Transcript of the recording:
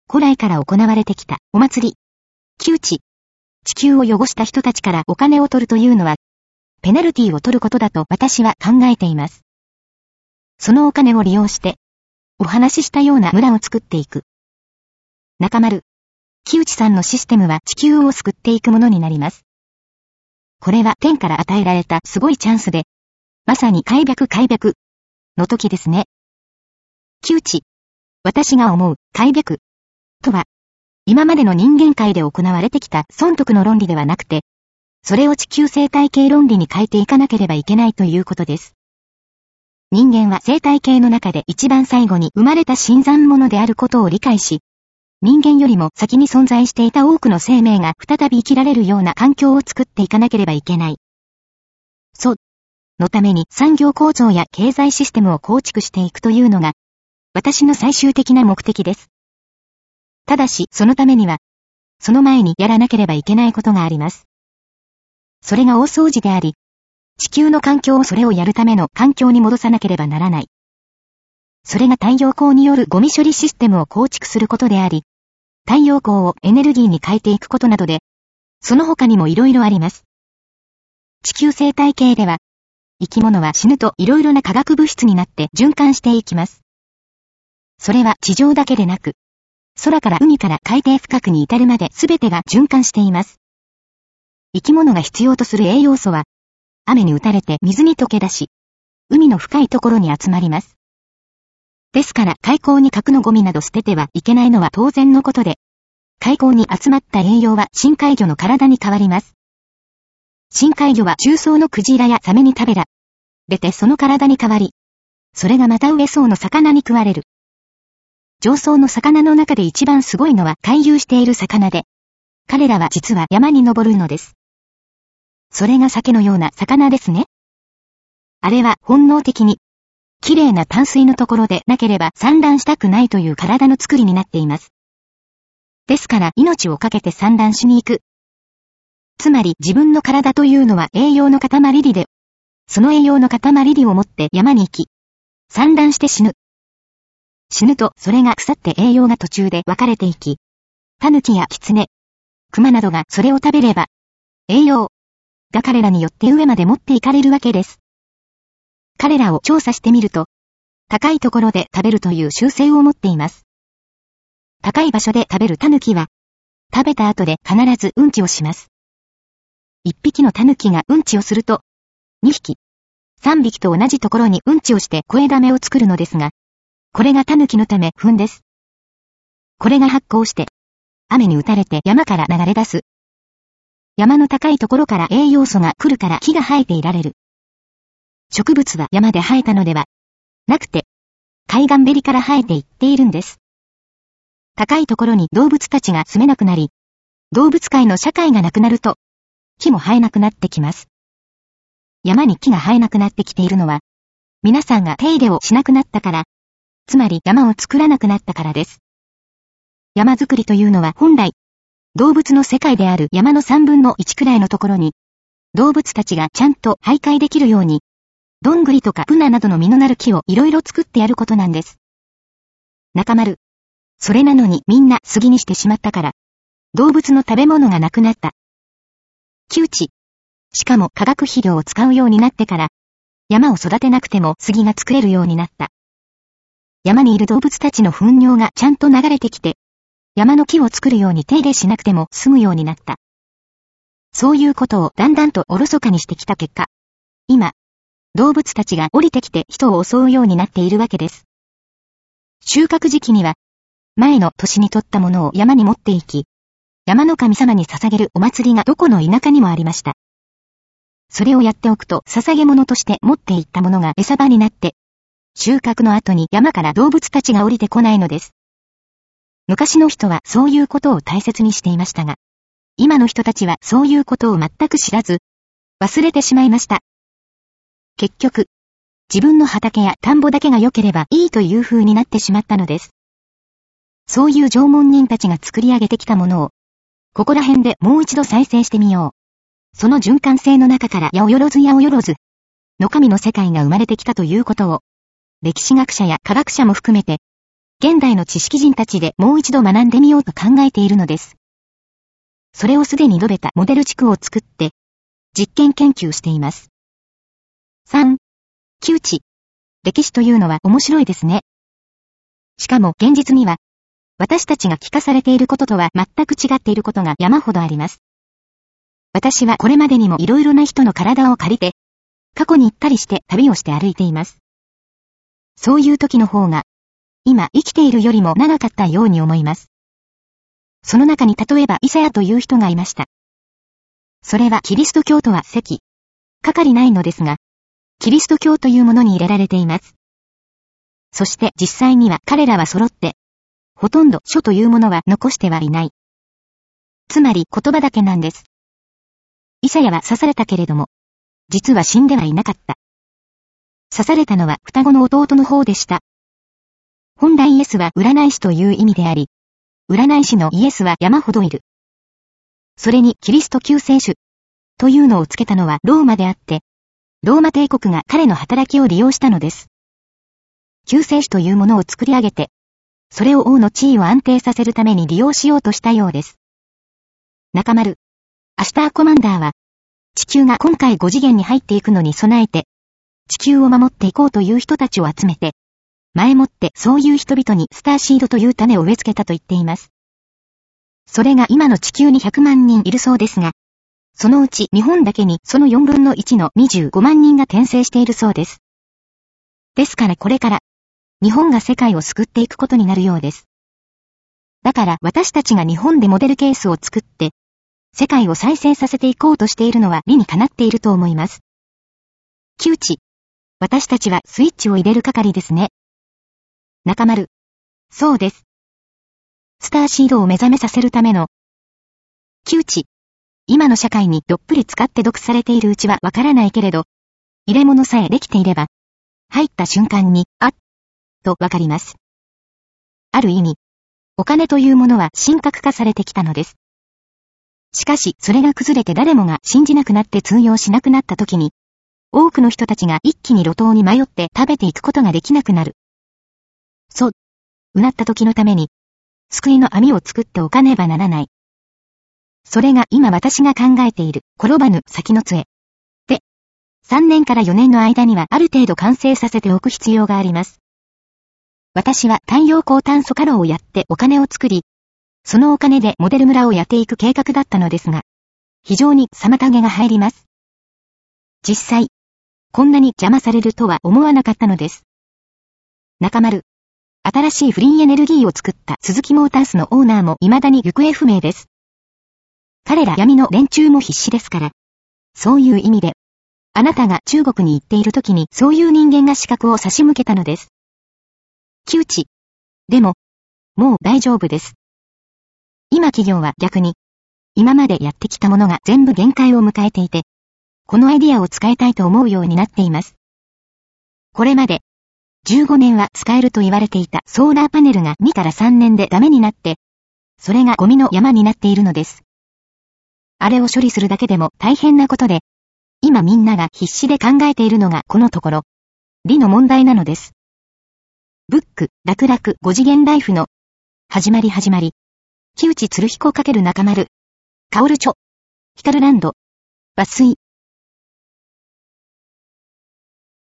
古来から行われてきたお祭り。窮地。地球を汚した人たちからお金を取るというのは、ペナルティを取ることだと私は考えています。そのお金を利用して、お話ししたような村を作っていく。中丸。木内さんのシステムは地球を救っていくものになります。これは天から与えられたすごいチャンスで、まさに開闢の時ですね。木内。私が思う開闢とは、今までの人間界で行われてきた損得の論理ではなくて、それを地球生態系論理に変えていかなければいけないということです。人間は生態系の中で一番最後に生まれた新参者であることを理解し、人間よりも先に存在していた多くの生命が再び生きられるような環境を作っていかなければいけない。のために産業構造や経済システムを構築していくというのが、私の最終的な目的です。ただし、そのためには、その前にやらなければいけないことがあります。それが大掃除であり、地球の環境をそれをやるための環境に戻さなければならない。それが太陽光によるゴミ処理システムを構築することであり、太陽光をエネルギーに変えていくことなどで、その他にも色々あります。地球生態系では、生き物は死ぬと色々な化学物質になって循環していきます。それは地上だけでなく、空から海から海底深くに至るまで全てが循環しています。生き物が必要とする栄養素は、雨に打たれて水に溶け出し、海の深いところに集まります。ですから海溝に核のゴミなど捨ててはいけないのは当然のことで、海溝に集まった栄養は深海魚の体に変わります。深海魚は中層のクジラやサメに食べられてその体に変わり、それがまた上層の魚に食われる。上層の魚の中で一番すごいのは回遊している魚で、彼らは実は山に登るのです。それが鮭のような魚ですね。あれは本能的に、綺麗な淡水のところでなければ産卵したくないという体の作りになっています。ですから命を懸けて産卵しに行く。つまり自分の体というのは栄養の塊理で、その栄養の塊理を持って山に行き、産卵して死ぬ。死ぬとそれが腐って栄養が途中で分かれていき、タヌキやキツネ、クマなどがそれを食べれば、栄養が彼らによって上まで持っていかれるわけです。彼らを調査してみると、高いところで食べるという習性を持っています。高い場所で食べるタヌキは、食べた後で必ずうんちをします。1匹のタヌキがうんちをすると、2匹、3匹と同じところにうんちをして声だめを作るのですが、これがタヌキのため糞です。これが発酵して、雨に打たれて山から流れ出す。山の高いところから栄養素が来るから木が生えていられる。植物は山で生えたのではなくて、海岸べりから生えていっているんです。高いところに動物たちが住めなくなり、動物界の社会がなくなると、木も生えなくなってきます。山に木が生えなくなってきているのは、皆さんが手入れをしなくなったから、つまり山を作らなくなったからです。山作りというのは本来、動物の世界である山の3分の1くらいのところに、動物たちがちゃんと徘徊できるように、どんぐりとかブナなどの実のなる木をいろいろ作ってやることなんです。中丸。それなのにみんな杉にしてしまったから、動物の食べ物がなくなった。窮地。しかも化学肥料を使うようになってから、山を育てなくても杉が作れるようになった。山にいる動物たちの糞尿がちゃんと流れてきて、山の木を作るように手入れしなくても済むようになった。そういうことをだんだんとおろそかにしてきた結果、今、動物たちが降りてきて人を襲うようになっているわけです。収穫時期には、前の年に取ったものを山に持っていき、山の神様に捧げるお祭りがどこの田舎にもありました。それをやっておくと捧げ物として持っていったものが餌場になって、収穫の後に山から動物たちが降りてこないのです。昔の人はそういうことを大切にしていましたが、今の人たちはそういうことを全く知らず、忘れてしまいました。結局、自分の畑や田んぼだけが良ければいいという風になってしまったのです。そういう縄文人たちが作り上げてきたものを、ここら辺でもう一度再生してみよう。その循環性の中から八百万の神の世界が生まれてきたということを、歴史学者や科学者も含めて、 現代の知識人たちでもう一度学んでみようと考えているのです。それをすでに述べたモデル地区を作って、実験研究しています。3. 旧知。歴史というのは面白いですね。しかも現実には、私たちが聞かされていることとは全く違っていることが山ほどあります。私はこれまでにもいろいろな人の体を借りて、過去に行ったりして旅をして歩いています。そういう時の方が、今生きているよりも長かったように思います。その中に例えばイサヤという人がいました。それはキリスト教とは席、かかりないのですが、キリスト教というものに入れられています。そして実際には彼らは揃って、ほとんど書というものは残してはいない。つまり言葉だけなんです。イサヤは刺されたけれども、実は死んではいなかった。刺されたのは双子の弟の方でした。本来イエスは占い師という意味であり、占い師のイエスは山ほどいる。それにキリスト救世主というのをつけたのはローマであって、ローマ帝国が彼の働きを利用したのです。救世主というものを作り上げて、それを王の地位を安定させるために利用しようとしたようです。中丸、アスターコマンダーは、地球が今回5次元に入っていくのに備えて、地球を守っていこうという人たちを集めて、前もってそういう人々にスターシードという種を植え付けたと言っています。それが今の地球に100万人いるそうですが、そのうち日本だけにその4分の1の25万人が転生しているそうです。ですからこれから、日本が世界を救っていくことになるようです。だから私たちが日本でモデルケースを作って、世界を再生させていこうとしているのは理にかなっていると思います。9知。私たちはスイッチを入れる係ですね。中丸。そうです。スターシードを目覚めさせるための。9知。今の社会にどっぷり使って毒されているうちはわからないけれど、入れ物さえできていれば、入った瞬間に、とわかります。ある意味、お金というものは神格化されてきたのです。しかし、それが崩れて誰もが信じなくなって通用しなくなった時に、多くの人たちが一気に路頭に迷って食べていくことができなくなる。うなった時のために、救いの網を作っておかねばならない。それが今私が考えている、転ばぬ先の杖。で、3年から4年の間にはある程度完成させておく必要があります。私は太陽光炭素化炉をやってお金を作り、そのお金でモデル村をやっていく計画だったのですが、非常に妨げが入ります。実際、こんなに邪魔されるとは思わなかったのです。中丸、新しいフリーエネルギーを作った鈴木モータースのオーナーも未だに行方不明です。彼ら闇の連中も必死ですから。そういう意味で、あなたが中国に行っている時にそういう人間が視覚を差し向けたのです。9知。でも、もう大丈夫です。今企業は逆に、今までやってきたものが全部限界を迎えていて、このアイディアを使いたいと思うようになっています。これまで、15年は使えると言われていたソーラーパネルが2から3年でダメになって、それがゴミの山になっているのです。あれを処理するだけでも大変なことで、今みんなが必死で考えているのがこのところ、理の問題なのです。ブック、楽々5次元ライフの、始まり。木内鶴彦×中丸。カオル著。ヒカルランド。抜粋。